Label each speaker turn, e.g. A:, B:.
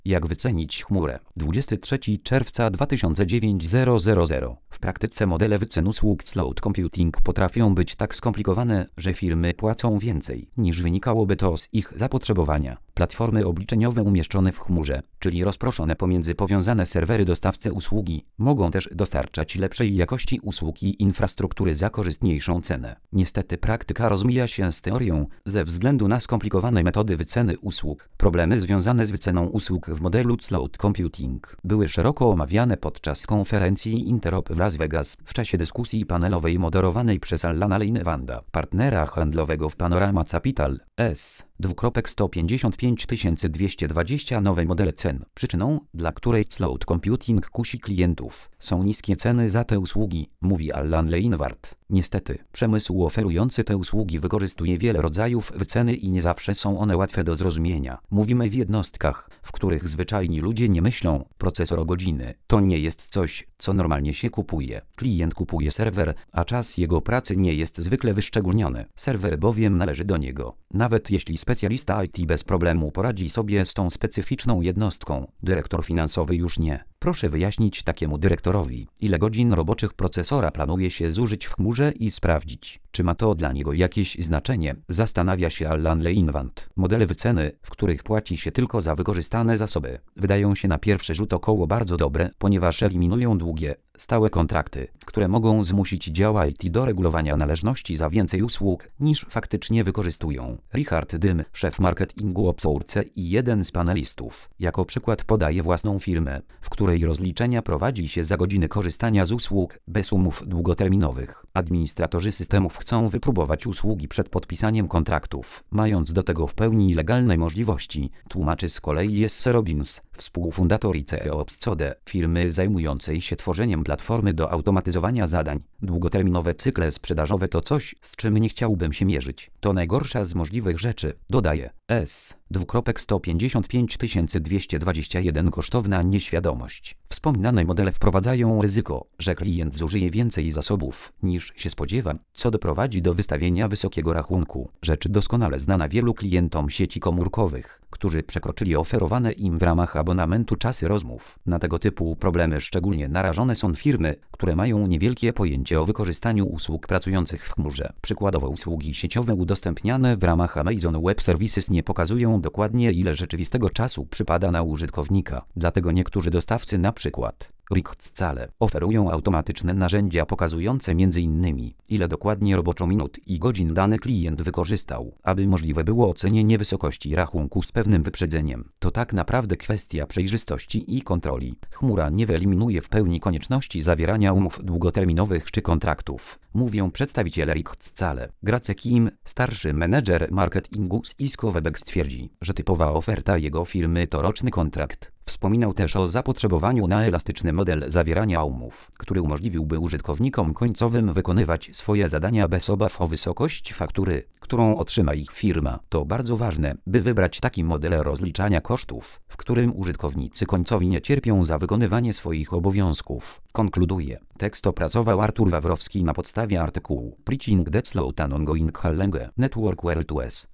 A: Jak wycenić chmurę? 23 czerwca 2009 000. W praktyce modele wycen usług cloud computing potrafią być tak skomplikowane, że firmy płacą więcej, niż wynikałoby to z ich zapotrzebowania. Platformy obliczeniowe umieszczone w chmurze, czyli rozproszone pomiędzy powiązane serwery dostawcy usługi, mogą też dostarczać lepszej jakości usług i infrastruktury za korzystniejszą cenę. Niestety praktyka rozmija się z teorią ze względu na skomplikowane metody wyceny usług. Problemy związane z wyceną usług w modelu cloud computing były szeroko omawiane podczas konferencji Interop w Las Vegas w czasie dyskusji panelowej moderowanej przez Allana Leinewanda, partnera handlowego w Panorama Capital S. 155 220 nowe modele cen. Przyczyną, dla której cloud computing kusi klientów, są niskie ceny za te usługi, mówi Allan Leinewand. Niestety, przemysł oferujący te usługi wykorzystuje wiele rodzajów wyceny i nie zawsze są one łatwe do zrozumienia. Mówimy w jednostkach, w których zwyczajni ludzie nie myślą. Procesor godziny to nie jest coś, co normalnie się kupuje. Klient kupuje serwer, a czas jego pracy nie jest zwykle wyszczególniony. Serwer bowiem należy do niego. Nawet jeśli specjalista IT bez problemu poradzi sobie z tą specyficzną jednostką, dyrektor finansowy już nie. Proszę wyjaśnić takiemu dyrektorowi, ile godzin roboczych procesora planuje się zużyć w chmurze i sprawdzić, czy ma to dla niego jakieś znaczenie, zastanawia się Allan Leinewand. Modele wyceny, w których płaci się tylko za wykorzystane zasoby, wydają się na pierwszy rzut oka bardzo dobre, ponieważ eliminują długie, stałe kontrakty, które mogą zmusić dział IT do regulowania należności za więcej usług, niż faktycznie wykorzystują. Richard Dym, szef marketingu Obsource i jeden z panelistów, jako przykład podaje własną firmę, w której rozliczenia prowadzi się za godziny korzystania z usług, bez umów długoterminowych. Administratorzy systemów chcą wypróbować usługi przed podpisaniem kontraktów, mając do tego w pełni legalne możliwości, tłumaczy z kolei Jesse Robbins, współfundator i CEO Obscode, firmy zajmującej się tworzeniem platformy do automatyzowania zadań. Długoterminowe cykle sprzedażowe to coś, z czym nie chciałbym się mierzyć. To najgorsza z możliwych rzeczy, dodaje S. 155 221 kosztowna nieświadomość. Wspominane modele wprowadzają ryzyko, że klient zużyje więcej zasobów, niż się spodziewa, co doprowadzi do wystawienia wysokiego rachunku. Rzecz doskonale znana wielu klientom sieci komórkowych, którzy przekroczyli oferowane im w ramach abonamentu czasy rozmów. Na tego typu problemy szczególnie narażone są firmy, które mają niewielkie pojęcie o wykorzystaniu usług pracujących w chmurze. Przykładowo usługi sieciowe udostępniane w ramach Amazon Web Services nie pokazują dokładnie, ile rzeczywistego czasu przypada na użytkownika. Dlatego niektórzy dostawcy, na przykład Richtzahle, oferują automatyczne narzędzia pokazujące m.in. ile dokładnie roboczo minut i godzin dany klient wykorzystał, aby możliwe było ocenienie wysokości rachunku z pewnym wyprzedzeniem. To tak naprawdę kwestia przejrzystości i kontroli. Chmura nie wyeliminuje w pełni konieczności zawierania umów długoterminowych czy kontraktów, mówią przedstawiciele Richtzahle. Grace Kim, starszy menedżer marketingu z Cisco Webex, twierdzi, że typowa oferta jego firmy to roczny kontrakt. Wspominał też o zapotrzebowaniu na elastyczny model zawierania umów, który umożliwiłby użytkownikom końcowym wykonywać swoje zadania bez obaw o wysokość faktury, którą otrzyma ich firma. To bardzo ważne, by wybrać taki model rozliczania kosztów, w którym użytkownicy końcowi nie cierpią za wykonywanie swoich obowiązków. Konkluduje. Tekst opracował Artur Wawrowski na podstawie artykułu Preaching the Slow and Ongoing Challenge Network World US.